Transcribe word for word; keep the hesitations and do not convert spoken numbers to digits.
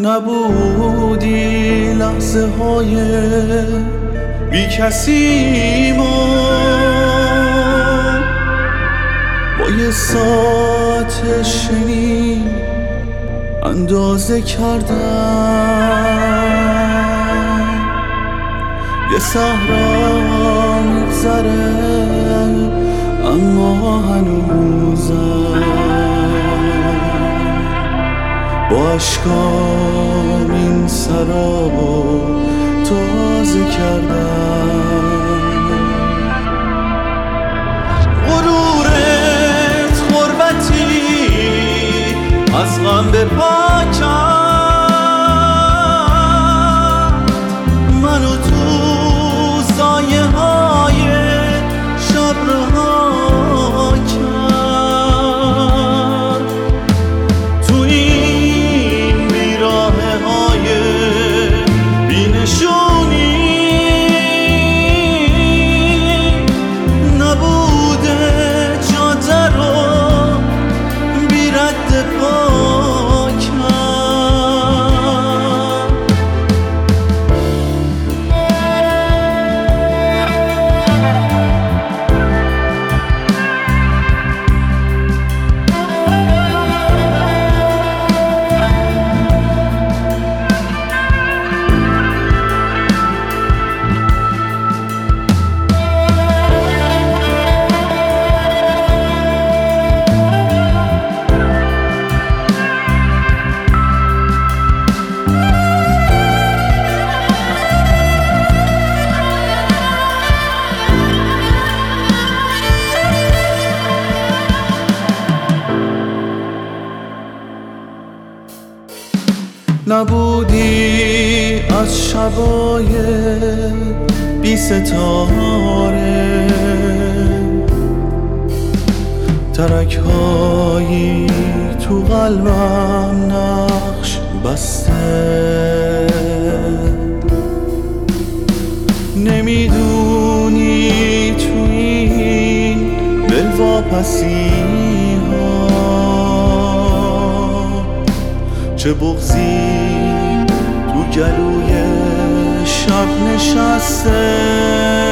نبودی لحظه های بی کسی ما با یه ساعت شنی اندازه کردم یه صحرا میگذره اما هنوزم با اشکام این سرابو تازه کردم غرورت غربتی از غم به پا کرد منو تو سایه های شب رها کرد تو این بیراهه های بینشونی نبوده جاده رو بی رد پا نبودی از شبای بی ستاره ترک هایی تو قلبم نقش بسته نمیدونی تو این بلواپسی ها چه بغضی تو گلوی شب نشسته